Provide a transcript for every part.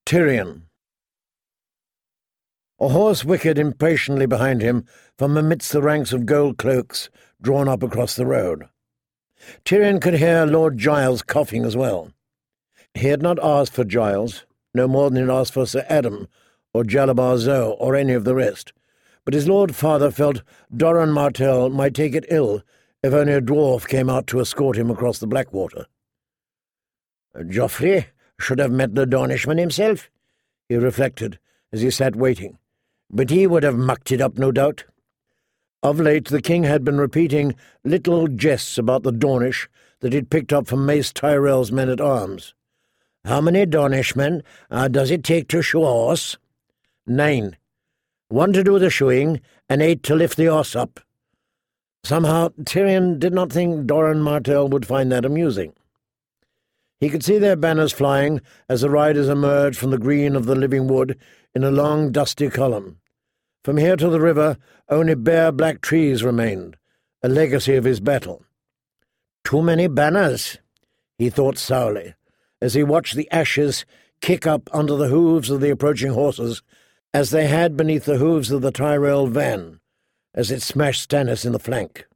Tyrion. A horse whinnied impatiently behind him from amidst the ranks of gold cloaks drawn up across the road. Tyrion could hear Lord Giles coughing as well. He had not asked for Giles, no more than he had asked for Sir Adam, or Jalabar Zoe, or any of the rest, but his lord father felt Doran Martell might take it ill if only a dwarf came out to escort him across the Blackwater. Joffrey should have met the Dornishman himself, he reflected as he sat waiting, but he would have mucked it up, no doubt. Of late the king had been repeating little jests about the Dornish that he'd picked up from Mace Tyrell's men-at-arms. How many Dornishmen does it take to shoe a horse? 9. 1 to do the shoeing, and 8 to lift the horse up. Somehow Tyrion did not think Doran Martell would find that amusing. He could see their banners flying as the riders emerged from the green of the living wood in a long dusty column. From here to the river only bare black trees remained, a legacy of his battle. Too many banners, he thought sourly, as he watched the ashes kick up under the hooves of the approaching horses, as they had beneath the hooves of the Tyrell van, as it smashed Stannis in the flank.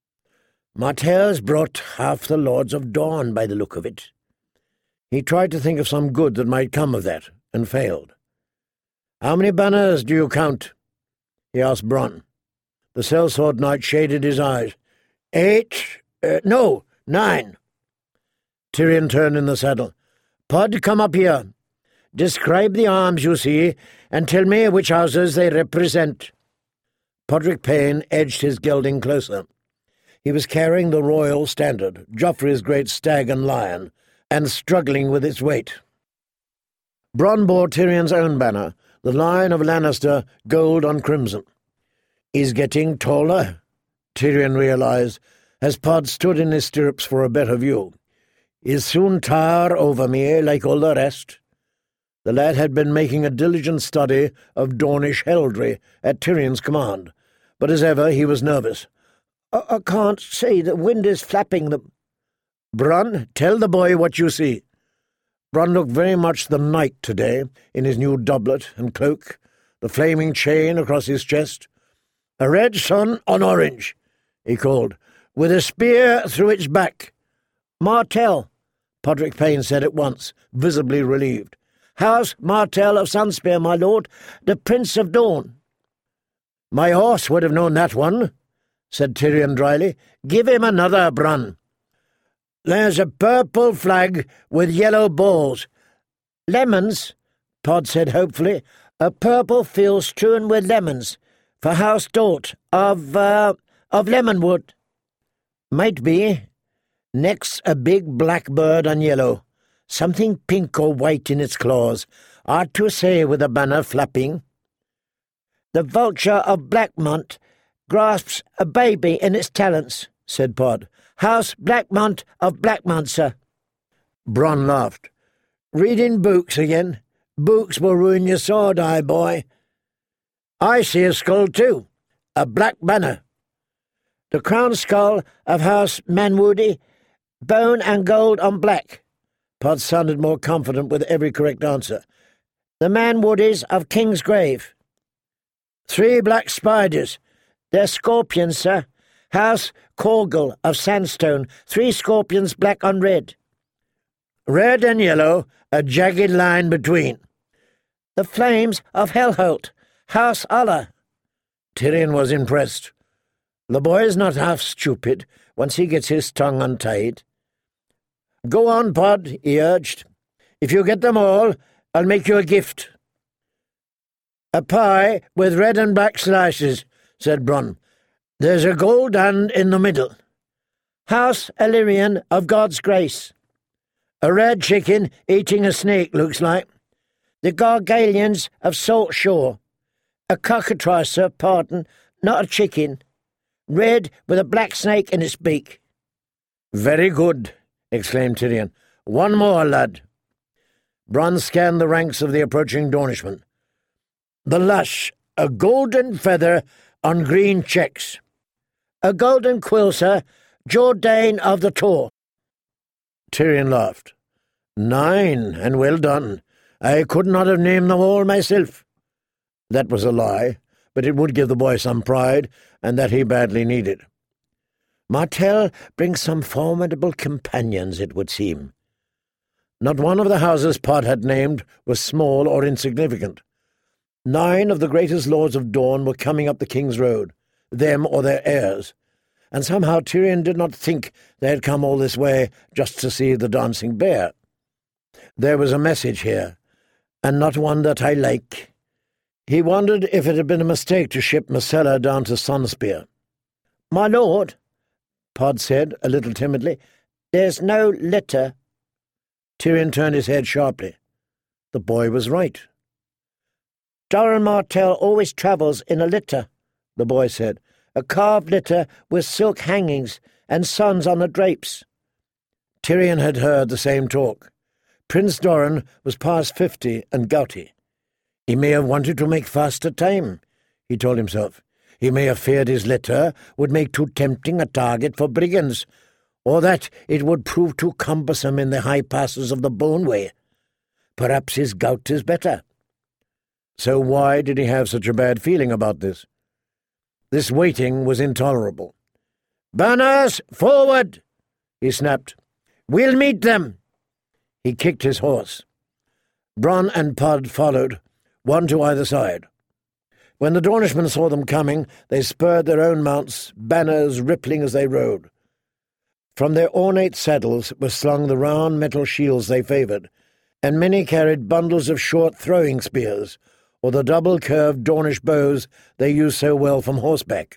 Martell's brought half the Lords of Dorne by the look of it. He tried to think of some good that might come of that, and failed. "How many banners do you count?" he asked Bronn. The sellsword knight shaded his eyes. 8, no, 9. Tyrion turned in the saddle. "Pod, come up here. Describe the arms you see, and tell me which houses they represent." Podrick Payne edged his gelding closer. He was carrying the royal standard, Joffrey's great stag and lion, and struggling with its weight. Bronn bore Tyrion's own banner, the Lion of Lannister, gold on crimson. "He's getting taller," Tyrion realized, as Pod stood in his stirrups for a better view. "He'll soon tower over me like all the rest." The lad had been making a diligent study of Dornish heraldry at Tyrion's command, but as ever he was nervous. I can't see. The wind is flapping them." "Bronn, tell the boy what you see." Bronn looked very much the knight today, in his new doublet and cloak, the flaming chain across his chest. "A red sun on orange," he called, "with a spear through its back." "Martell," Podrick Payne said at once, visibly relieved. "House Martell of Sunspear, my lord, the Prince of Dawn." "My horse would have known that one," said Tyrion dryly. "Give him another, Bronn." "There's a purple flag with yellow balls." "Lemons," Pod said hopefully. "A purple field strewn with lemons, for House Dort of Lemonwood." "Might be. Next a big black bird on yellow, something pink or white in its claws, hard to say with a banner flapping." "The vulture of Blackmont grasps a baby in its talons," said Pod. "House Blackmont of Blackmont, sir." Bronn laughed. "Reading books again? Books will ruin your sword-eye, boy." "I see a skull too, a black banner." "The crown skull of House Manwoody, bone and gold on black." Pod sounded more confident with every correct answer. "The Manwoodies of Kingsgrave." 3 black spiders. They're scorpions, sir. House Corgal of Sandstone, 3 scorpions black on red." "Red and yellow, a jagged line between." "The flames of Hellholt, House Allah." Tyrion was impressed. The boy is not half stupid once he gets his tongue untied. "Go on, Pod," he urged. "If you get them all, I'll make you a gift." "A pie with red and black slices," said Bronn. "There's a gold hand in the middle." "House Illyrian of God's Grace." "A red chicken eating a snake, looks like." "The Gargalians of Salt Shore." "A cockatrice, sir, pardon, not a chicken. Red with a black snake in its beak." "Very good," exclaimed Tyrion. "One more, lad." Bronn scanned the ranks of the approaching Dornishmen. "The Lush, a golden feather on green checks." "A golden quill, sir, Jourdain of the Tor." Tyrion laughed. 9, and well done. I could not have named them all myself." That was a lie, but it would give the boy some pride, and that he badly needed. Martell brings some formidable companions, it would seem. Not one of the houses Pod had named was small or insignificant. 9 of the greatest lords of Dorne were coming up the King's Road, them or their heirs, and somehow Tyrion did not think they had come all this way just to see the dancing bear. There was a message here, and not one that I like. He wondered if it had been a mistake to ship Myrcella down to Sunspear. "My lord," Pod said, a little timidly, "there's no letter." Tyrion turned his head sharply. The boy was right. "Doran Martell always travels in a litter," the boy said, "a carved litter with silk hangings and suns on the drapes." Tyrion had heard the same talk. Prince Doran was past 50 and gouty. He may have wanted to make faster time, he told himself. He may have feared his litter would make too tempting a target for brigands, or that it would prove too cumbersome in the high passes of the Boneway. Perhaps his gout is better. So why did he have such a bad feeling about this? This waiting was intolerable. "Banners, forward!" he snapped. "We'll meet them!" He kicked his horse. Bronn and Pod followed, one to either side. When the Dornishmen saw them coming, they spurred their own mounts, banners rippling as they rode. From their ornate saddles were slung the round metal shields they favoured, and many carried bundles of short throwing spears, or the double-curved Dornish bows they used so well from horseback.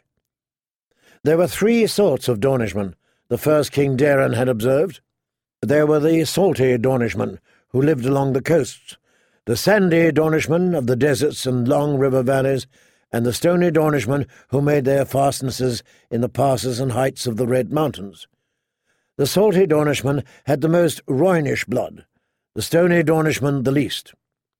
There were 3 sorts of Dornishmen, the first King Daeron had observed. There were the salty Dornishmen, who lived along the coasts, the sandy Dornishmen of the deserts and long river valleys, and the stony Dornishmen who made their fastnesses in the passes and heights of the Red Mountains. The salty Dornishmen had the most Rhoynish blood, the stony Dornishmen the least.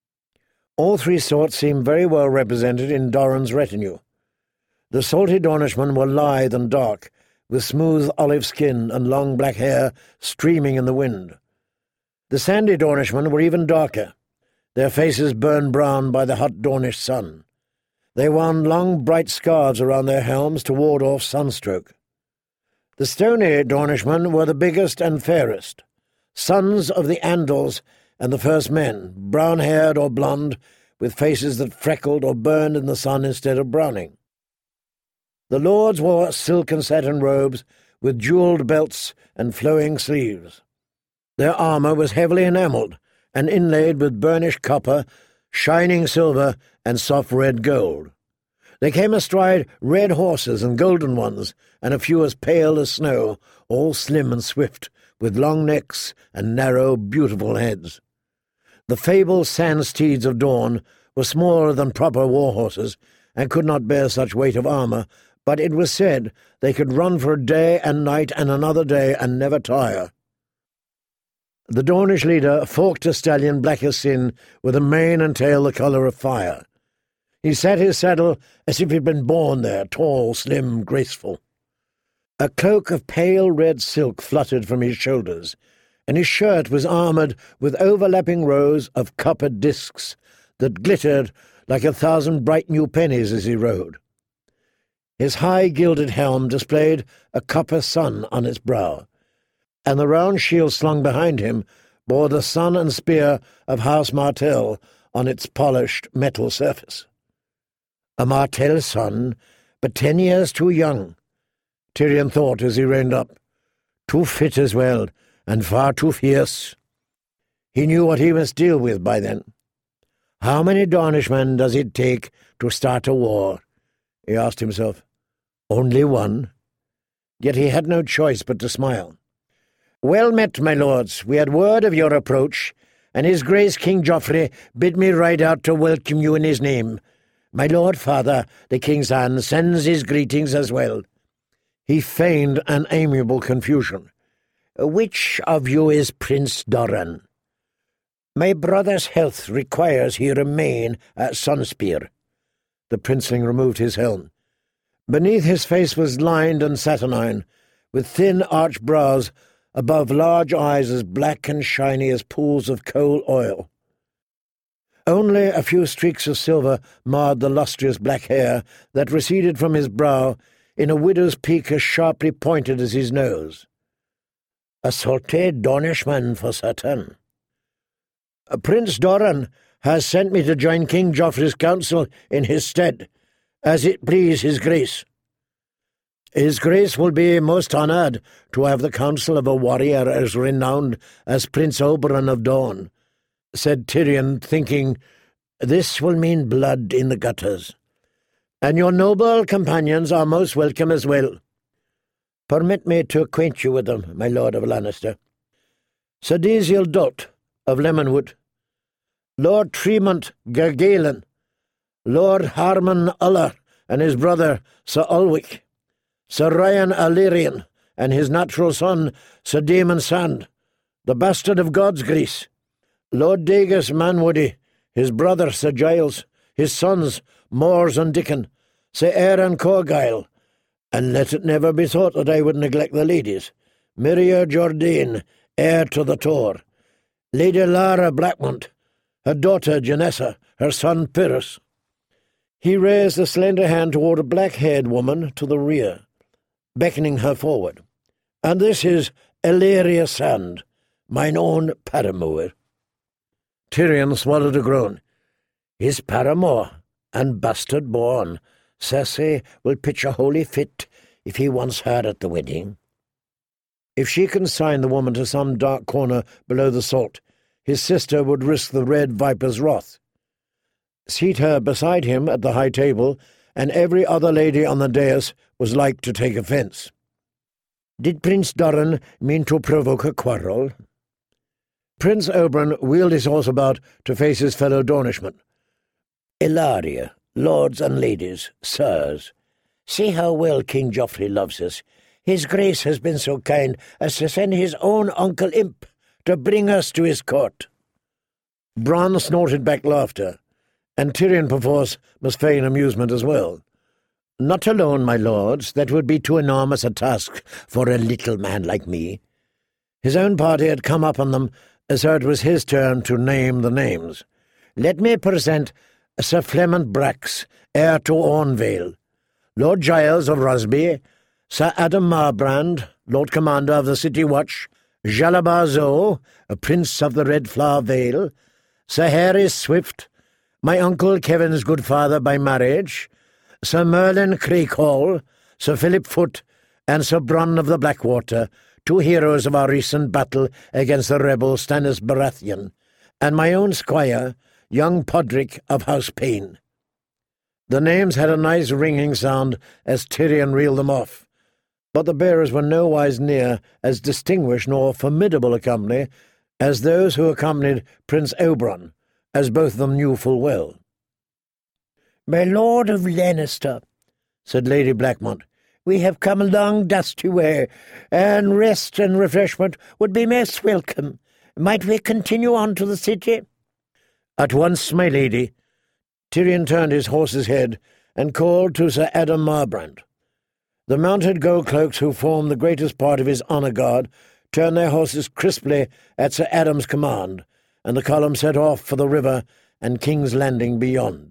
All 3 sorts seemed very well represented in Doran's retinue. The salty Dornishmen were lithe and dark, with smooth olive skin and long black hair streaming in the wind. The sandy Dornishmen were even darker, their faces burned brown by the hot Dornish sun. They wound long bright scarves around their helms to ward off sunstroke. The stony Dornishmen were the biggest and fairest, sons of the Andals and the first men, brown-haired or blond, with faces that freckled or burned in the sun instead of browning. The lords wore silk and satin robes with jewelled belts and flowing sleeves. Their armour was heavily enamelled and inlaid with burnished copper, shining silver, and soft red gold. They came astride red horses and golden ones, and a few as pale as snow, all slim and swift, with long necks and narrow, beautiful heads. The fabled sand steeds of Dorne were smaller than proper war horses, and could not bear such weight of armour, but it was said they could run for a day and night and another day and never tire. The Dornish leader forked a stallion black as sin, with a mane and tail the colour of fire. He sat his saddle as if he'd been born there, tall, slim, graceful. A cloak of pale red silk fluttered from his shoulders, and his shirt was armoured with overlapping rows of coppered discs that glittered like 1,000 bright new pennies as he rode. His high gilded helm displayed a copper sun on its brow, and the round shield slung behind him bore the sun and spear of House Martell on its polished metal surface. A Martell son, but 10 years too young, Tyrion thought as he reined up. Too fit as well, and far too fierce. He knew what he must deal with by then. How many Dornishmen does it take to start a war? He asked himself. Only one. Yet he had no choice but to smile. Well met, my lords. We had word of your approach, and His Grace King Joffrey bid me ride out to welcome you in his name. My lord father, the king's son, sends his greetings as well. He feigned an amiable confusion. Which of you is Prince Doran? My brother's health requires he remain at Sunspear. The princeling removed his helm. Beneath his face was lined and saturnine, with thin arched brows above large eyes as black and shiny as pools of coal oil. Only a few streaks of silver marred the lustrous black hair that receded from his brow in a widow's peak as sharply pointed as his nose. A salty Dornishman for certain. Prince Doran has sent me to join King Joffrey's council in his stead, as it please his grace. His grace will be most honoured to have the counsel of a warrior as renowned as Prince Oberyn of Dorne, said Tyrion, thinking, this will mean blood in the gutters. And your noble companions are most welcome as well. Permit me to acquaint you with them, my lord of Lannister. Sir Desiel Dot of Lemonwood, Lord Tremont Gargalen, Lord Harmon Uller and his brother Sir Ulwick, Sir Ryan Alerian and his natural son Sir Daemon Sand, the bastard of Godsgrease, Lord Dagus Manwoody, his brother Sir Giles, his sons Mors and Dickon, Sir Aaron Corgyle, and let it never be thought that I would neglect the ladies, Miria Jordan, heir to the Tor, Lady Lara Blackmont, her daughter Janessa, her son Pyrrhus. He raised a slender hand toward a black-haired woman to the rear, beckoning her forward. And this is Elaria Sand, mine own paramour. Tyrion swallowed a groan. His paramour, and bastard born, Cersei will pitch a holy fit if he wants her at the wedding. If she consigned the woman to some dark corner below the salt, his sister would risk the Red Viper's wrath. Seat her beside him at the high table, and every other lady on the dais was like to take offence. Did Prince Doran mean to provoke a quarrel? Prince Oberyn wheeled his horse about to face his fellow Dornishmen. Ilaria, lords and ladies, sirs, see how well King Joffrey loves us. His grace has been so kind as to send his own Uncle Imp to bring us to his court. Bronn snorted back laughter, and Tyrion perforce must feign amusement as well. Not alone, my lords, that would be too enormous a task for a little man like me. His own party had come up on them, so it was his turn to name the names. Let me present Sir Flemont Brax, heir to Ornvale, Lord Giles of Rosby, Sir Adam Marbrand, Lord Commander of the City Watch, Jalabar Zoe, a Prince of the Red Flower Vale, Sir Harry Swift, my uncle Kevin's good father by marriage, Sir Merlin Craighall, Sir Philip Foote, and Sir Bronn of the Blackwater, two heroes of our recent battle against the rebel Stannis Baratheon, and my own squire, young Podrick of House Payne. The names had a nice ringing sound as Tyrion reeled them off, but the bearers were nowise near as distinguished nor formidable a company as those who accompanied Prince Oberyn, as both of them knew full well. "My lord of Lannister," said Lady Blackmont, "we have come a long dusty way, and rest and refreshment would be most welcome. Might we continue on to the city?" "At once, my lady." Tyrion turned his horse's head and called to Sir Adam Marbrand. The mounted gold-cloaks who formed the greatest part of his honour guard turned their horses crisply at Sir Adam's command, and the column set off for the river and King's Landing beyond.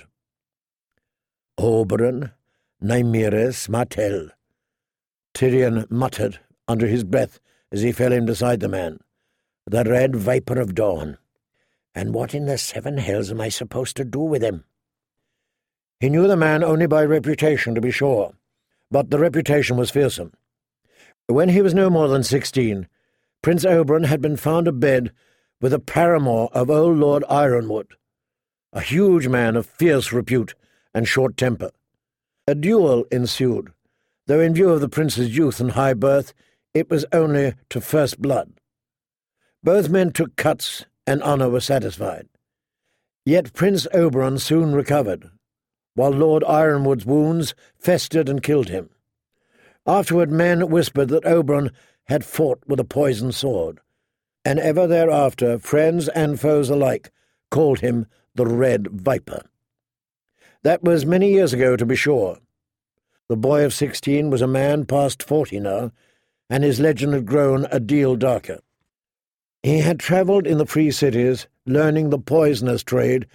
"Oberyn, Nymeris, Martell," Tyrion muttered under his breath as he fell in beside the man. "The Red Viper of Dawn. And what in the seven hells am I supposed to do with him?" He knew the man only by reputation, to be sure, but the reputation was fearsome. When he was no more than 16, Prince Oberyn had been found abed with a paramour of old Lord Ironwood, a huge man of fierce repute and short temper. A duel ensued, though in view of the prince's youth and high birth, it was only to first blood. Both men took cuts, and honour was satisfied. Yet Prince Oberyn soon recovered, while Lord Ironwood's wounds festered and killed him. Afterward men whispered that Oberyn had fought with a poisoned sword, and ever thereafter friends and foes alike called him the Red Viper. That was many years ago, to be sure. The boy of 16 was a man past 40 now, and his legend had grown a deal darker. He had travelled in the free cities, learning the poisoner's trade,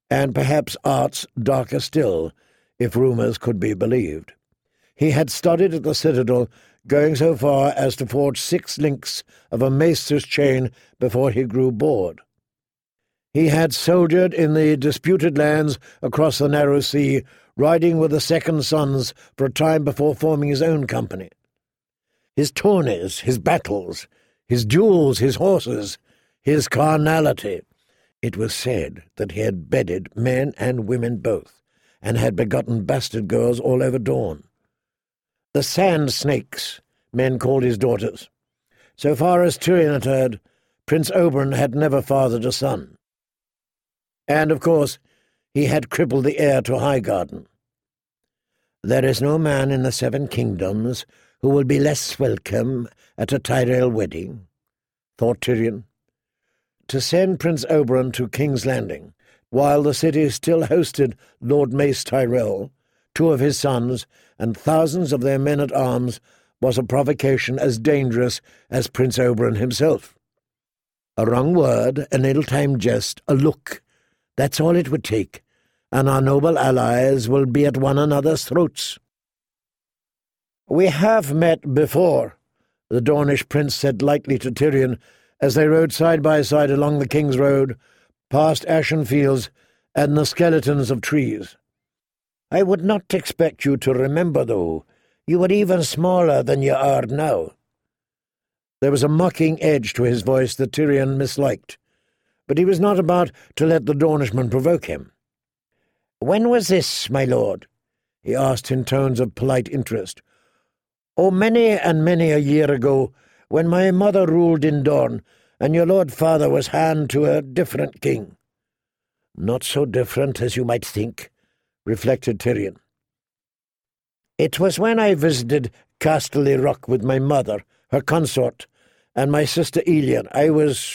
and perhaps arts darker still, if rumours could be believed. He had studied at the Citadel, going so far as to forge 6 links of a maester's chain before he grew bored. He had soldiered in the disputed lands across the narrow sea, riding with the second sons for a time before forming his own company. His tourneys, his battles, his duels, his horses, his carnality. It was said that he had bedded men and women both, and had begotten bastard girls all over Dawn. The sand snakes, men called his daughters. So far as Tyrion had heard, Prince Oberyn had never fathered a son. And, of course, he had crippled the heir to Highgarden. There is no man in the 7 kingdoms who will be less welcome at a Tyrell wedding, thought Tyrion. To send Prince Oberyn to King's Landing, while the city still hosted Lord Mace Tyrell, 2 of his sons, and thousands of their men-at-arms, was a provocation as dangerous as Prince Oberyn himself. A wrong word, an ill-timed jest, a look, that's all it would take, and our noble allies will be at one another's throats. "We have met before," the Dornish prince said lightly to Tyrion as they rode side by side along the King's Road, past ashen fields and the skeletons of trees. "I would not expect you to remember, though. You were even smaller than you are now." There was a mocking edge to his voice that Tyrion misliked, but he was not about to let the Dornishman provoke him. "When was this, my lord?" he asked in tones of polite interest. "Oh, many and many a year ago, when my mother ruled in Dorne, and your lord father was hand to a different king." "Not so different as you might think," reflected Tyrion. "It was when I visited Casterly Rock with my mother, her consort, and my sister Elia. I was,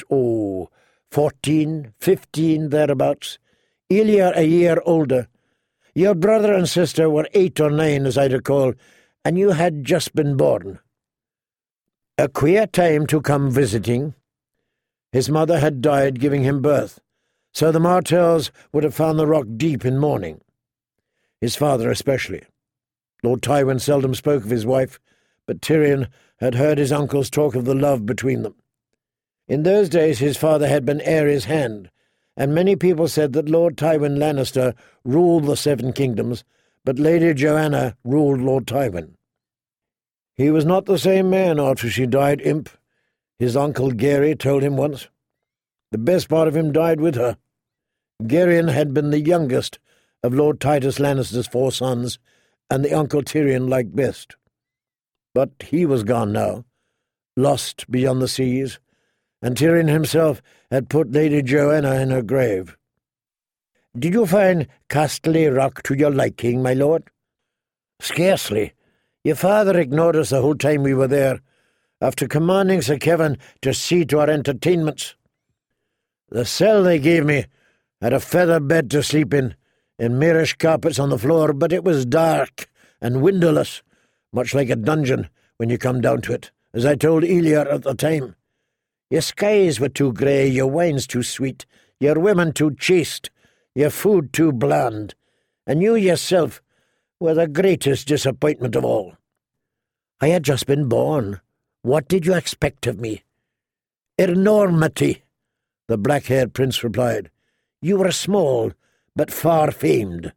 14, 15, thereabouts. Elia a year older. Your brother and sister were 8 or 9, as I recall, and you had just been born. A queer time to come visiting." His mother had died giving him birth, so the Martells would have found the rock deep in mourning. His father especially. Lord Tywin seldom spoke of his wife, but Tyrion had heard his uncles talk of the love between them. In those days his father had been Aerys' hand, and many people said that Lord Tywin Lannister ruled the 7 kingdoms, but Lady Joanna ruled Lord Tywin. He was not the same man after she died, imp, his uncle Gary told him once. The best part of him died with her. Gerion had been the youngest of Lord Titus Lannister's 4 sons, and the uncle Tyrion liked best. But he was gone now, lost beyond the seas, and Tyrion himself had put Lady Joanna in her grave. "Did you find Casterly Rock to your liking, my lord?" "Scarcely. Your father ignored us the whole time we were there, after commanding Sir Kevin to see to our entertainments. The cell they gave me had a feather bed to sleep in, and Moorish carpets on the floor, but it was dark and windowless, much like a dungeon when you come down to it, as I told Elia at the time. Your skies were too grey, your wines too sweet, your women too chaste, your food too bland, and you yourself were the greatest disappointment of all. I had just been born. What did you expect of me?" "Enormity," the black-haired prince replied. "You were small, but far-famed.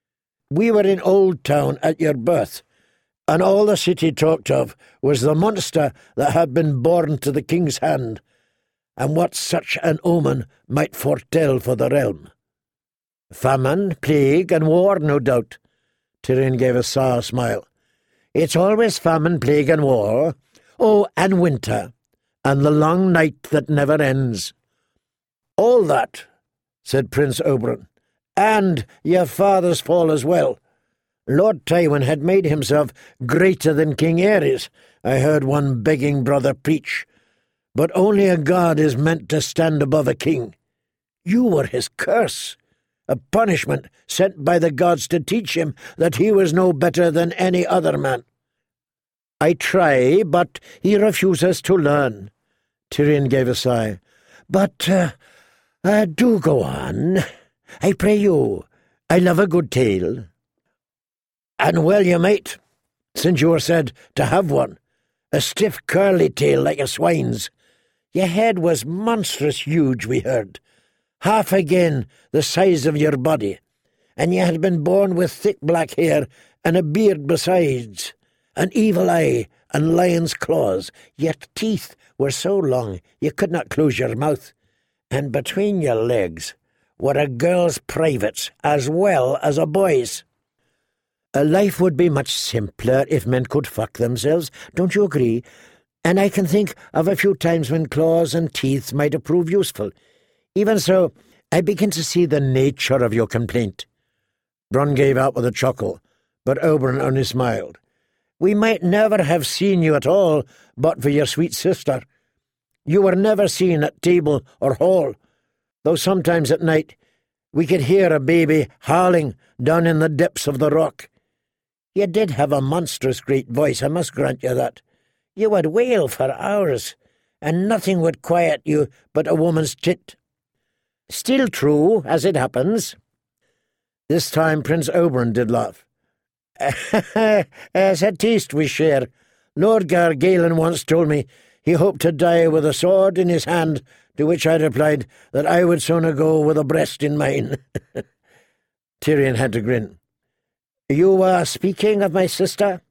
We were in Old Town at your birth, and all the city talked of was the monster that had been born to the king's hand, and what such an omen might foretell for the realm. Famine, plague, and war, no doubt." Tyrion gave a sour smile. "It's always famine, plague, and war. Oh, and winter, and the long night that never ends." "All that," said Prince Oberyn, "and your father's fall as well. Lord Tywin had made himself greater than King Aerys, I heard one begging brother preach. But only a god is meant to stand above a king. You were his curse, a punishment sent by the gods to teach him that he was no better than any other man. I try, but he refuses to learn." Tyrion gave a sigh. "But, do go on. I pray you, I love a good tale. And well you might, since you were said to have one, a stiff curly tail like a swine's. Your head was monstrous huge, we heard, half again the size of your body, and you had been born with thick black hair and a beard besides, an evil eye and lion's claws, yet teeth were so long you could not close your mouth, and between your legs were a girl's privates as well as a boy's. Life would be much simpler if men could fuck themselves, don't you agree? And I can think of a few times when claws and teeth might have proved useful. Even so, I begin to see the nature of your complaint. Bronn gave out with a chuckle, but Oberyn only smiled. We might never have seen you at all but for your sweet sister. You were never seen at table or hall, though sometimes at night we could hear a baby howling down in the depths of the rock. You did have a monstrous great voice, I must grant you that. You would wail for hours, and nothing would quiet you but a woman's tit. Still true, as it happens. This time Prince Oberyn did laugh. As a taste we share. Lord Gargalen once told me he hoped to die with a sword in his hand, to which I replied that I would sooner go with a breast in mine. Tyrion had to grin. You were speaking of my sister?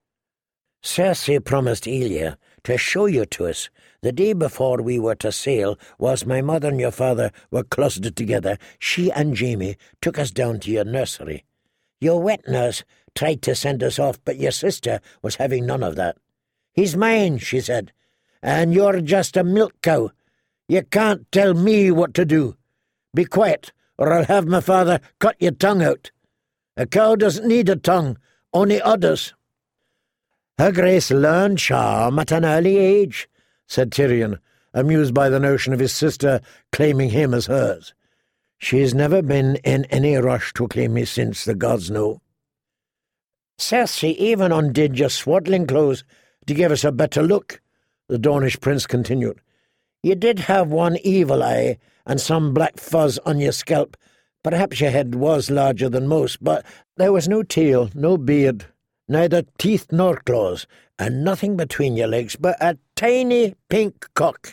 Cersei promised Elia to show you to us. The day before we were to sail, whilst my mother and your father were closeted together, she and Jaime took us down to your nursery. Your wet nurse tried to send us off, but your sister was having none of that. He's mine, she said, and you're just a milk cow. You can't tell me what to do. Be quiet, or I'll have my father cut your tongue out. A cow doesn't need a tongue, only udders. Her Grace learned charm at an early age, said Tyrion, amused by the notion of his sister claiming him as hers. She's never been in any rush to claim me since, the gods know. Cersei even undid your swaddling clothes to give us a better look, the Dornish prince continued. You did have one evil eye and some black fuzz on your scalp. Perhaps your head was larger than most, but there was no tail, no beard, neither teeth nor claws, and nothing between your legs but a tiny pink cock.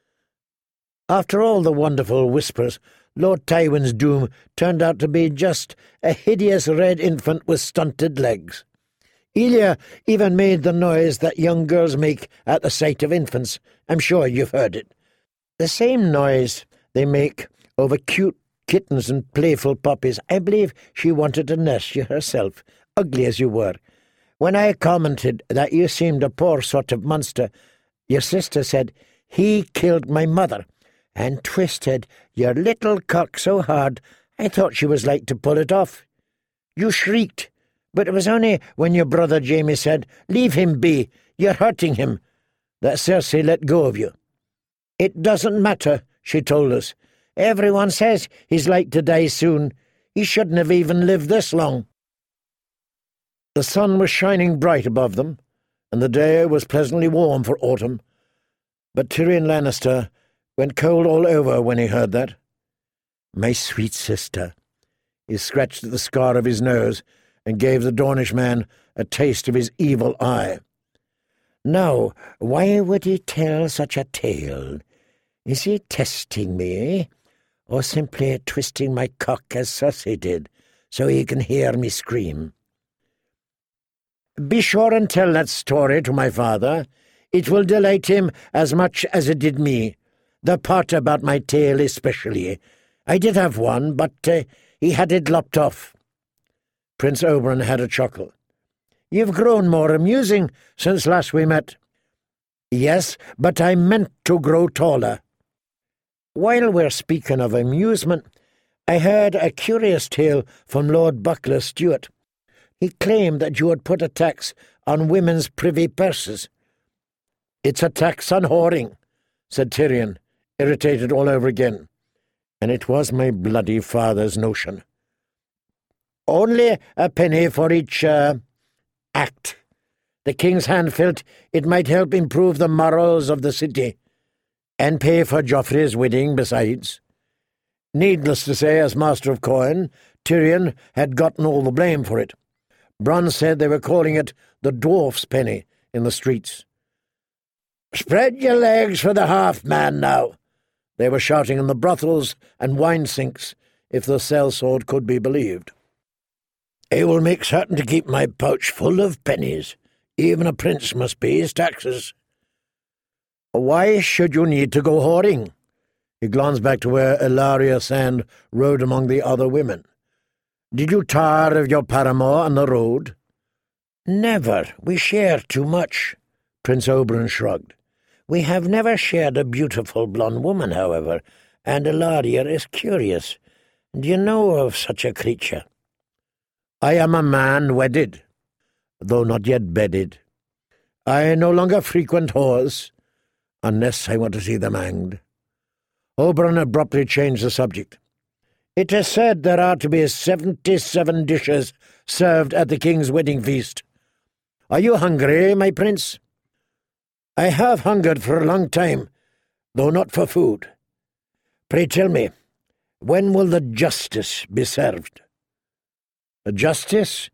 After all the wonderful whispers, Lord Tywin's doom turned out to be just a hideous red infant with stunted legs. Elia even made the noise that young girls make at the sight of infants. I'm sure you've heard it. The same noise they make over cute kittens and playful puppies. I believe she wanted to nurse you herself, ugly as you were. When I commented that you seemed a poor sort of monster, your sister said, he killed my mother, and twisted your little cock so hard I thought she was like to pull it off. You shrieked, but it was only when your brother Jaime said, leave him be, you're hurting him, that Cersei let go of you. It doesn't matter, she told us. Everyone says he's like to die soon. He shouldn't have even lived this long. The sun was shining bright above them, and the day was pleasantly warm for autumn. But Tyrion Lannister went cold all over when he heard that. My sweet sister. He scratched at the scar of his nose and gave the Dornish man a taste of his evil eye. Now, why would he tell such a tale? Is he testing me, or simply twisting my cock as Cersei did, so he can hear me scream? Be sure and tell that story to my father. It will delight him as much as it did me, the part about my tail especially. I did have one, but he had it lopped off. Prince Oberyn had a chuckle. You've grown more amusing since last we met. Yes, but I meant to grow taller. While we're speaking of amusement, I heard a curious tale from Lord Buckler Stewart. He claimed that you had put a tax on women's privy purses. It's a tax on whoring, said Tyrion, irritated all over again. And it was my bloody father's notion. Only a penny for each, act. The king's hand felt it might help improve the morals of the city, and pay for Joffrey's wedding besides. Needless to say, as Master of Coin, Tyrion had gotten all the blame for it. Bronn said they were calling it the dwarf's penny in the streets. "Spread your legs for the half-man now," they were shouting in the brothels and wine-sinks, if the sellsword could be believed. "I will make certain to keep my pouch full of pennies. Even a prince must pay his taxes." "Why should you need to go whoring?" He glanced back to where Ellaria Sand rode among the other women. "Did you tire of your paramour on the road?" "Never. We share too much," Prince Oberyn shrugged. "We have never shared a beautiful blonde woman, however, and Ellaria is curious. Do you know of such a creature?" "I am a man wedded, though not yet bedded. I no longer frequent whores, unless I want to see them hanged." Oberyn abruptly changed the subject. "It is said there are to be 77 dishes served at the king's wedding feast. Are you hungry, my prince?" "I have hungered for a long time, though not for food. Pray tell me, when will the justice be served?" "The justice?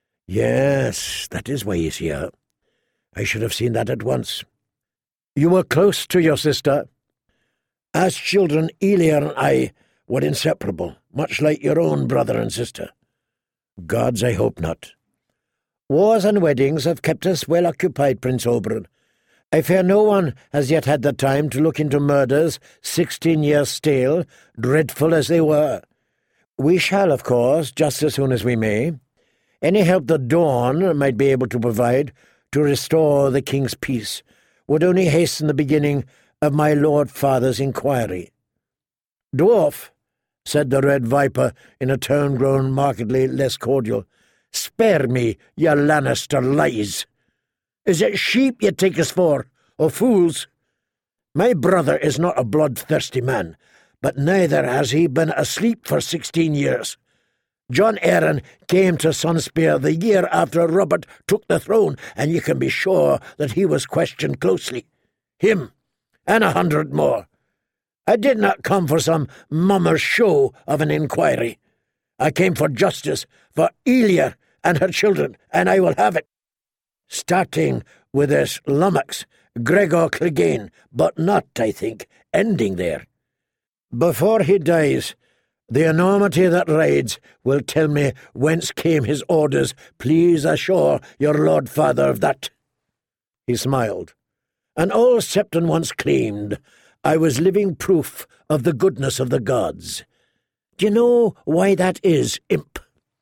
Yes, that is why he's here. I should have seen that at once. You were close to your sister. As children, Elia and I were inseparable, much like your own brother and sister." "Gods, I hope not." "Wars and weddings have kept us well occupied, Prince Oberyn. I fear no one has yet had the time to look into murders 16 years stale, dreadful as they were. We shall, of course, just as soon as we may. Any help the Dawn might be able to provide to restore the king's peace would only hasten the beginning of my Lord Father's inquiry." "Dwarf," said the Red Viper in a tone grown markedly less cordial, "spare me your Lannister lies. Is it sheep you take us for, or fools? My brother is not a bloodthirsty man, but neither has he been asleep for 16 years. Jon Arryn came to Sunspear the year after Robert took the throne, and you can be sure that he was questioned closely. Him, and 100 more. I did not come for some mummer's show of an inquiry. I came for justice for Elia and her children, and I will have it. Starting with this lummox, Gregor Clegane, but not, I think, ending there. Before he dies, the enormity that rides will tell me whence came his orders. Please assure your Lord Father of that." He smiled. "An old Septon once claimed I was living proof of the goodness of the gods. Do you know why that is, imp?"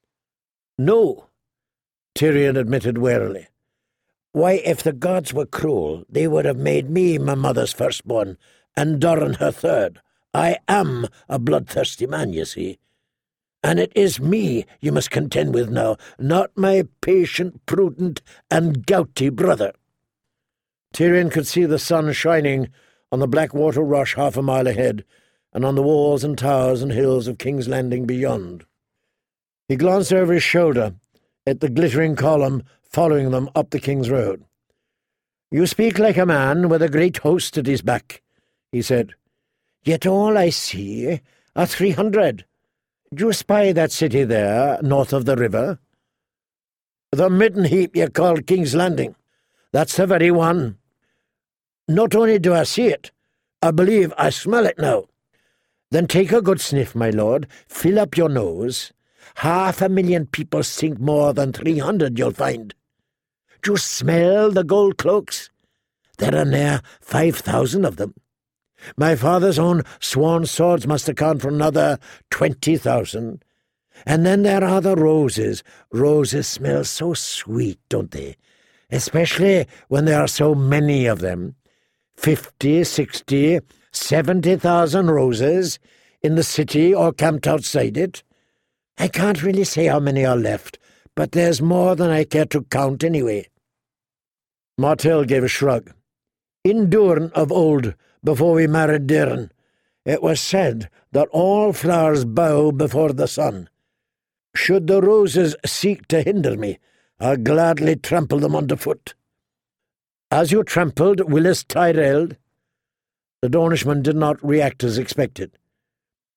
"No," Tyrion admitted warily. "Why, if the gods were cruel, they would have made me my mother's firstborn, and Doran her third. I am a bloodthirsty man, you see. And it is me you must contend with now, not my patient, prudent, and gouty brother." Tyrion could see the sun shining on the Blackwater Rush 1/2 mile ahead, and on the walls and towers and hills of King's Landing beyond. He glanced over his shoulder at the glittering column following them up the King's Road. "You speak like a man with a great host at his back," he said. "Yet all I see are 300. Do you spy that city there, north of the river?" "The midden heap you call King's Landing. That's the very one. Not only do I see it, I believe I smell it now." "Then take a good sniff, my lord. Fill up your nose. 500,000 people sink more than 300, you'll find. Do you smell the gold cloaks? There are near 5,000 of them. My father's own sworn swords must account for another 20,000. And then there are the roses. Roses smell so sweet, don't they? Especially when there are so many of them. 50, 60, 70,000 roses in the city or camped outside it. I can't really say how many are left, but there's more than I care to count anyway." Martell gave a shrug. "In Durin of old, before we married Daeron, it was said that all flowers bow before the sun. Should the roses seek to hinder me, I'll gladly trample them underfoot." "As you trampled Willis Tyrell?" The Dornishman did not react as expected.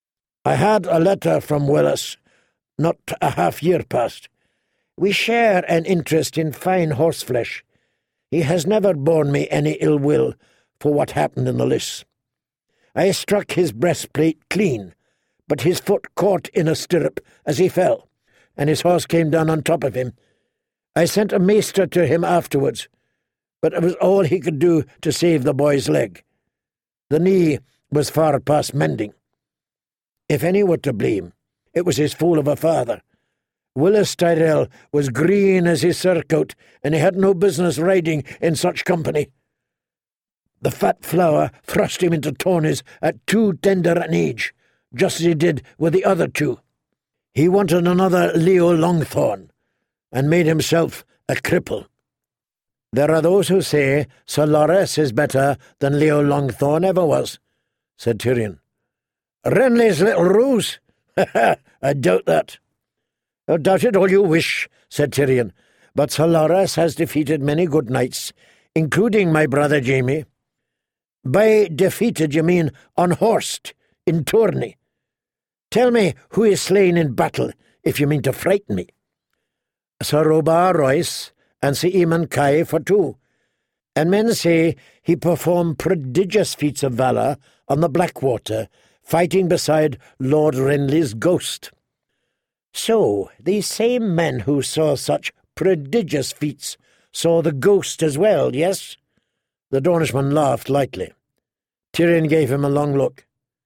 I had a letter from Willis not a half-year past. We share an interest in fine horseflesh. He has never borne me any ill will for what happened in the lists. I struck his breastplate clean, but his foot caught in a stirrup as he fell, and his horse came down on top of him. I sent a maester to him afterwards, but it was all he could do to save the boy's leg. The knee was far past mending. If any were to blame, it was his fool of a father. Willis Tyrrell was green as his surcoat, and he had no business riding in such company. The fat flower thrust him into tourneys at too tender an age, just as he did with the other two. He wanted another Leo Longthorn, and made himself a cripple. There are those who say Sir Loris is better than Leo Longthorn ever was, said Tyrion. Renly's little ruse? I doubt that. Oh, doubt it all you wish, said Tyrion, but Sir Loris has defeated many good knights, including my brother Jaime. By defeated you mean unhorsed, in tourney. Tell me who is slain in battle, if you mean to frighten me. Sir Robar Royce and Sir Eamon Kai for two, and men say he performed prodigious feats of valour on the Blackwater, fighting beside Lord Renly's ghost. So, these same men who saw such prodigious feats saw the ghost as well, yes? The Dornishman laughed lightly. Tyrion gave him a long look.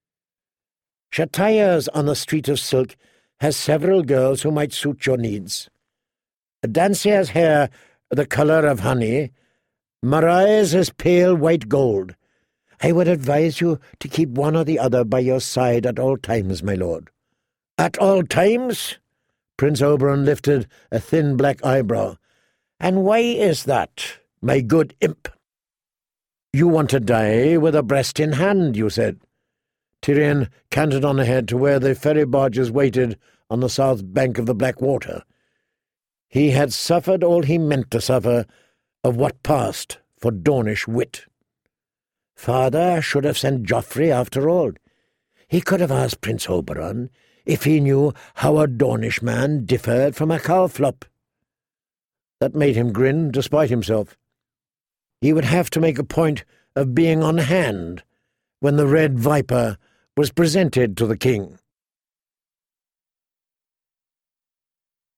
Chataya's on the Street of Silk has several girls who might suit your needs. Dancia's hair the colour of honey, Mariah's is pale white gold. I would advise you to keep one or the other by your side at all times, my lord. At all times? Prince Oberyn lifted a thin black eyebrow. And why is that, my good imp? You want to die with a breast in hand, you said. Tyrion cantered on ahead to where the ferry barges waited on the south bank of the Blackwater. He had suffered all he meant to suffer of what passed for Dornish wit. Father should have sent Joffrey after all. He could have asked Prince Oberyn if he knew how a Dornish man differed from a cowflop. That made him grin despite himself. He would have to make a point of being on hand when the Red Viper was presented to the king.